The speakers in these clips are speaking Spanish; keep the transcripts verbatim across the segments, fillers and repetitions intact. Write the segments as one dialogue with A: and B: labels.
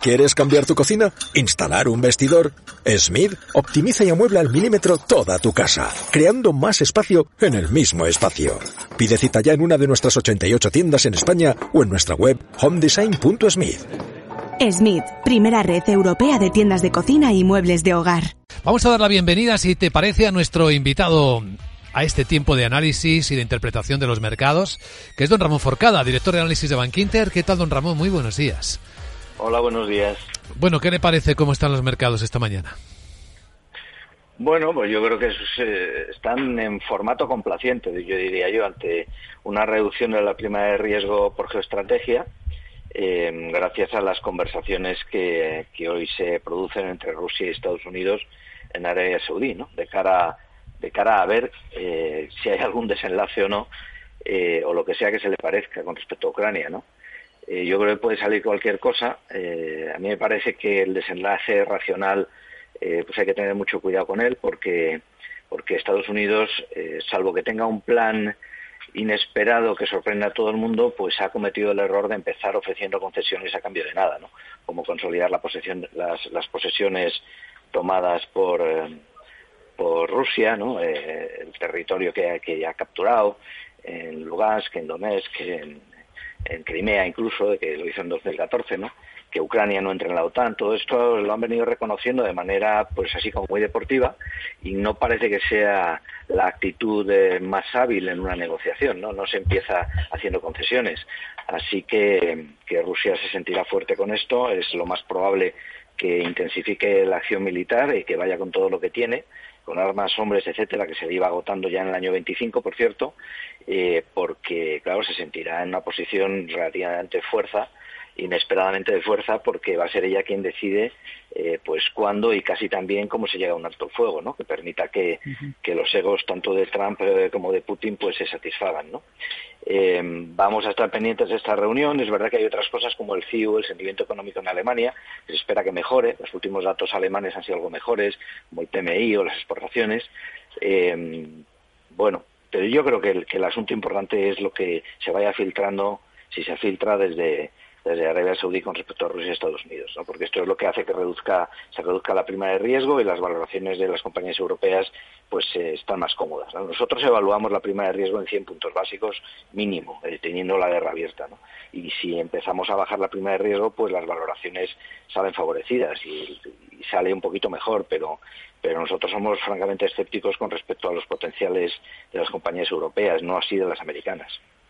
A: ¿Quieres cambiar tu cocina? ¿Instalar un vestidor? Smith optimiza y amuebla al milímetro toda tu casa, creando más espacio en el mismo espacio. Pide cita ya en una de nuestras ochenta y ocho tiendas en España o en nuestra web home design punto smith.
B: Smith, primera red europea de tiendas de cocina y muebles de hogar.
C: Vamos a dar la bienvenida, si te parece, a nuestro invitado a este tiempo de análisis y de interpretación de los mercados, que es don Ramón Forcada, director de análisis de Bankinter. ¿Qué tal, don Ramón? Muy buenos días.
D: Hola, buenos días.
C: Bueno, ¿qué le parece cómo están los mercados esta mañana?
D: Bueno, pues yo creo que es, eh, están en formato complaciente, yo diría yo, ante una reducción de la prima de riesgo por geoestrategia, eh, gracias a las conversaciones que, que hoy se producen entre Rusia y Estados Unidos en Arabia Saudí, ¿no? De cara, de cara a ver eh, si hay algún desenlace o no, eh, o lo que sea que se le parezca con respecto a Ucrania, ¿no? Eh, yo creo que puede salir cualquier cosa. Eh, a mí me parece que el desenlace racional, eh, pues hay que tener mucho cuidado con él, porque porque Estados Unidos, eh, salvo que tenga un plan inesperado que sorprenda a todo el mundo, pues ha cometido el error de empezar ofreciendo concesiones a cambio de nada, ¿no? Como consolidar la posesión, las, las posesiones tomadas por eh, por Rusia, ¿no? Eh, el territorio que, que ha capturado en Lugansk, en Donetsk, en en Crimea incluso, que lo hizo en dos mil catorce, ¿no? Que Ucrania no entre en la OTAN. Todo esto lo han venido reconociendo de manera, pues así como muy deportiva, y no parece que sea la actitud eh, más hábil en una negociación, ¿no? No se empieza haciendo concesiones. Así que, que Rusia se sentirá fuerte con esto. Es lo más probable que intensifique la acción militar y que vaya con todo lo que tiene, con armas, hombres, etcétera, que se iba agotando ya en el año veinticinco, por cierto, eh, porque, claro, se sentirá en una posición relativamente fuerza, inesperadamente de fuerza, porque va a ser ella quien decide, eh, pues, cuándo y casi también cómo se llega a un alto el fuego, ¿no? Que permita que, uh-huh. que los egos tanto de Trump eh, como de Putin, pues, se satisfagan, ¿no? Eh, vamos a estar pendientes de esta reunión. Es verdad que hay otras cosas como el C I U, el sentimiento económico en Alemania, que se espera que mejore. Los últimos datos alemanes han sido algo mejores, como el P M I o las exportaciones. Eh, bueno, pero yo creo que el, que el asunto importante es lo que se vaya filtrando, si se filtra desde desde Arabia Saudí con respecto a Rusia y Estados Unidos, ¿no? Porque esto es lo que hace que reduzca se reduzca la prima de riesgo y las valoraciones de las compañías europeas pues eh, están más cómodas, ¿no? Nosotros evaluamos la prima de riesgo en cien puntos básicos mínimo, eh, teniendo la guerra abierta, ¿no? Y si empezamos a bajar la prima de riesgo, pues las valoraciones salen favorecidas y, y sale un poquito mejor, pero pero nosotros somos francamente escépticos con respecto a los potenciales de las compañías europeas, no así de las americanas.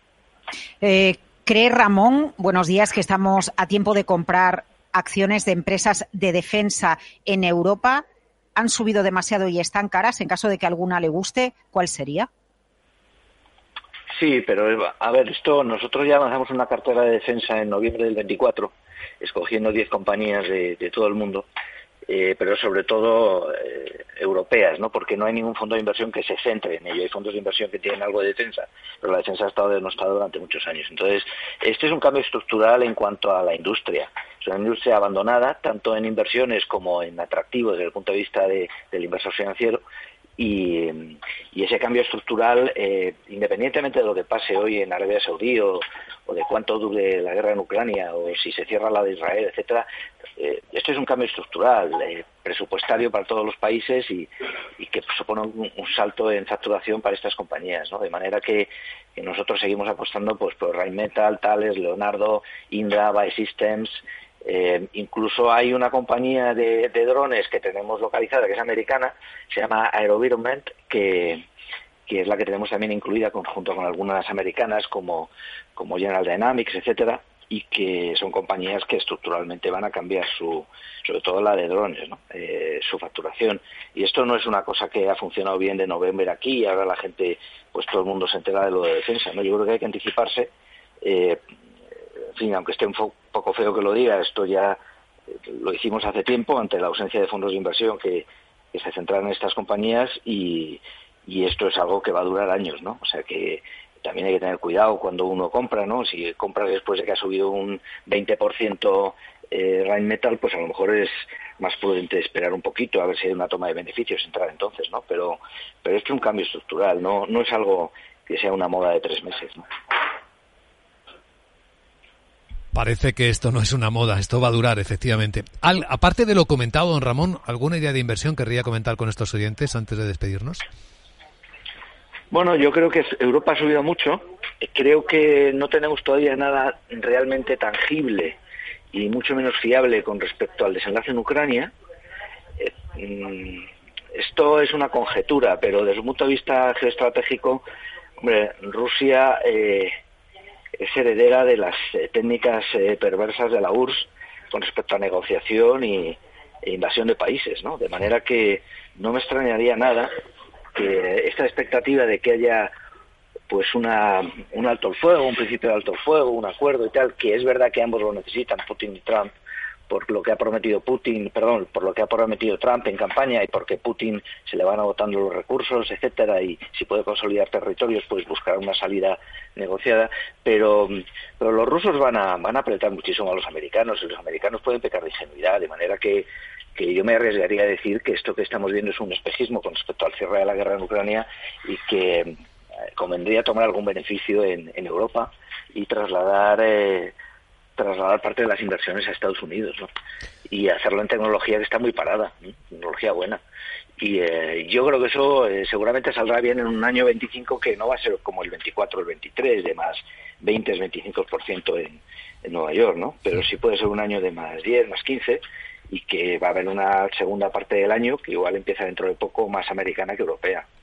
E: Eh... ¿Cree, Ramón, buenos días, que estamos a tiempo de comprar acciones de empresas de defensa en Europa? ¿Han subido demasiado y están caras? En caso de que alguna le guste, ¿cuál sería?
D: Sí, pero a ver, esto nosotros ya lanzamos una cartera de defensa en noviembre del veinticuatro, escogiendo diez compañías de, de todo el mundo. Eh, pero sobre todo eh, europeas, ¿no? Porque no hay ningún fondo de inversión que se centre en ello. Hay fondos de inversión que tienen algo de defensa, pero la defensa ha estado denostada durante muchos años. Entonces, este es un cambio estructural en cuanto a la industria. Es una industria abandonada, tanto en inversiones como en atractivos desde el punto de vista de, del inversor financiero. Y, y ese cambio estructural, eh, independientemente de lo que pase hoy en Arabia Saudí o, o de cuánto dure la guerra en Ucrania o si se cierra la de Israel, etcétera, eh, esto es un cambio estructural, eh, presupuestario para todos los países y, y que supone un, un salto en facturación para estas compañías, ¿no? De manera que, que nosotros seguimos apostando pues por Rheinmetall, Thales, Leonardo, Indra, Bae Systems. Eh, incluso hay una compañía de, de drones que tenemos localizada, que es americana, se llama AeroVironment, que, que es la que tenemos también incluida con, junto con algunas americanas como, como General Dynamics, etcétera, y que son compañías que estructuralmente van a cambiar su, sobre todo la de drones, ¿no? Eh, su facturación. Y esto no es una cosa que ha funcionado bien de noviembre aquí y ahora la gente, pues todo el mundo se entera de lo de defensa, ¿no? Yo creo que hay que anticiparse. Eh, En fin, aunque esté un fo- poco feo que lo diga, esto ya eh, lo hicimos hace tiempo ante la ausencia de fondos de inversión que, que se centraron en estas compañías y, y esto es algo que va a durar años, ¿no? O sea que también hay que tener cuidado cuando uno compra, ¿no? Si compra después de que ha subido un veinte por ciento eh, Rheinmetall, pues a lo mejor es más prudente esperar un poquito a ver si hay una toma de beneficios, entrar entonces, ¿no? Pero, pero esto es un cambio estructural, no, no es algo que sea una moda de tres meses, ¿no?
C: Parece que esto no es una moda, esto va a durar, efectivamente. Al, aparte de lo comentado, don Ramón, ¿alguna idea de inversión querría comentar con estos oyentes antes de despedirnos?
D: Bueno, yo creo que Europa ha subido mucho. Creo que no tenemos todavía nada realmente tangible y mucho menos fiable con respecto al desenlace en Ucrania. Eh, esto es una conjetura, pero desde un punto de vista geoestratégico, hombre, Rusia eh, es heredera de las eh, técnicas eh, perversas de la U R S S con respecto a negociación y e invasión de países, ¿no? De manera que no me extrañaría nada que esta expectativa de que haya pues una un alto el fuego, un principio de alto el fuego, un acuerdo y tal, que es verdad que ambos lo necesitan, Putin y Trump, por lo que ha prometido Putin, perdón, por lo que ha prometido Trump en campaña y porque Putin se le van agotando los recursos, etcétera, y si puede consolidar territorios, pues buscar una salida negociada, pero, pero los rusos van a van a apretar muchísimo a los americanos y los americanos pueden pecar de ingenuidad, de manera que que yo me arriesgaría a decir que esto que estamos viendo es un espejismo con respecto al cierre de la guerra en Ucrania y que eh, convendría tomar algún beneficio en, en Europa y trasladar eh, trasladar parte de las inversiones a Estados Unidos, ¿no? Y hacerlo en tecnología que está muy parada, ¿no? Tecnología buena. Y eh, yo creo que eso eh, seguramente saldrá bien en un año veinticinco que no va a ser como el veinticuatro o el veintitrés, de más veinte, veinticinco por ciento en, en Nueva York, ¿no? Pero sí puede ser un año de más diez, más quince, y que va a haber una segunda parte del año que igual empieza dentro de poco más americana que europea.